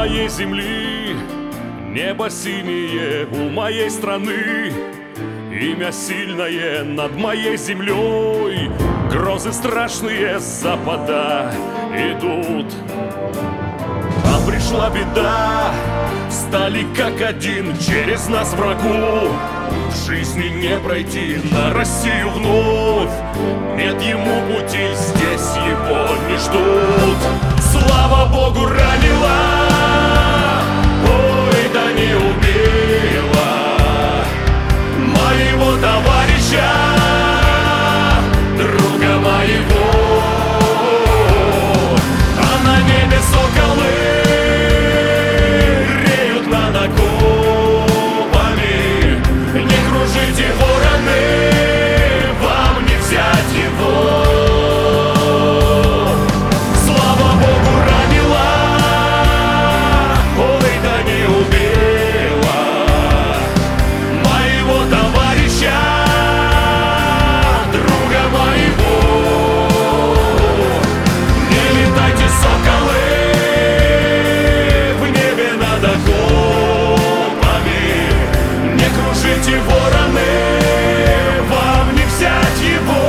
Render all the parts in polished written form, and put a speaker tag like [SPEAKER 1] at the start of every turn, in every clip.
[SPEAKER 1] моей земли небо синее, у моей страны имя сильное над моей землей. Грозы страшные с запада идут, а пришла беда, стали как один через нас врагу. В жизни не пройти на Россию вновь, нет ему пути, здесь его не ждут. Слава Богу, ранила, ой, да не убила моего товарища, друга моего. А на небе соколы реют над окопами. Не кружите, вороны, вам не взять его. Слава Богу, ранила, ой, да не убила моего товарища, друга моего. Не летайте, соколы, в небе над окопами. Не кружите, вороны, вам не взять его.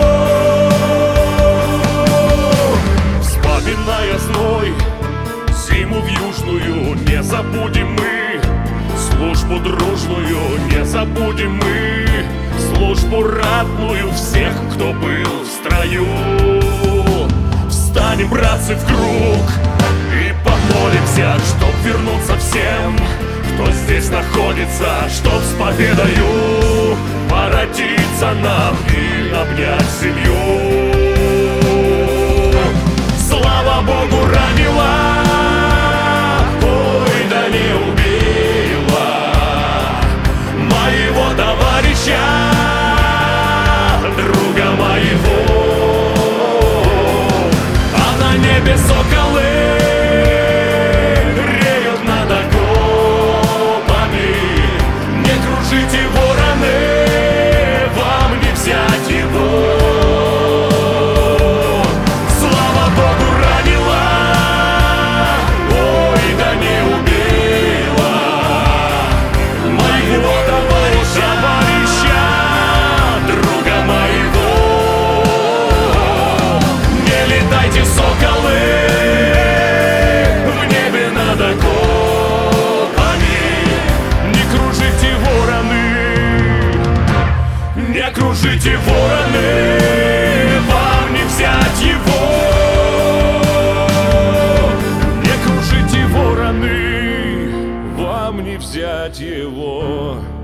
[SPEAKER 1] Вспоминая зной, зиму в южную, не забудем мы службу дружную, не забудем мы службу ратную всех, кто был в строю. Встанем, братцы, в круг и помолимся, чтоб вернуться всем, кто здесь находится, чтоб с победою воротиться нам и обнять семью. Слава Богу, ранила, ой, да не убила моего товарища, друга моего. А на небе соколы реют над окопами. Не кружите, вороны, вам не взять его. Слава Богу, ранила, ой, да не убила моего товарища, друга моего. Не летайте, соколы, в небе над окопами. Не кружите, вороны, не кружите, вороны, вам не взять его. Не кружите, вороны, вам не взять его.